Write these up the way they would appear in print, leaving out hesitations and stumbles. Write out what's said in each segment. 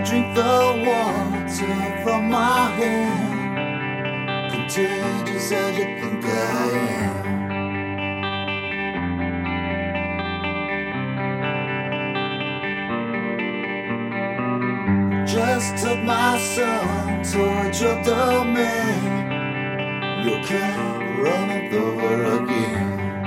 drink the water from my hand, contagious as you think I am. Just took my son towards your domain. You can't run it over again.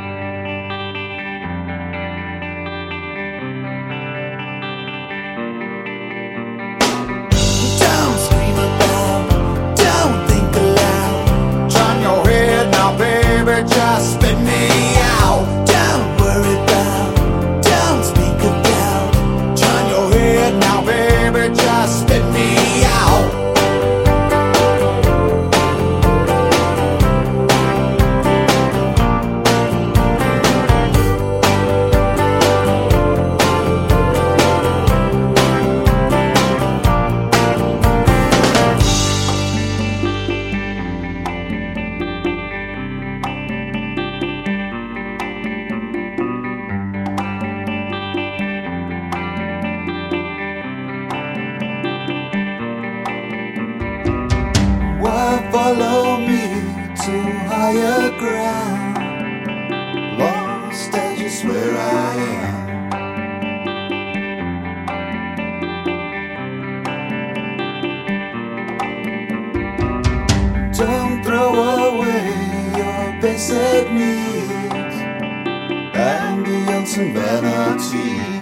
Don't scream aloud, don't think aloud. Turn your head now, baby, just spit me out. Don't worry about, don't speak about. Turn your head now, baby, just spit me out. Why follow me to higher ground? Lost as you swear I am. Don't throw away your basic needs, ambience and vanity.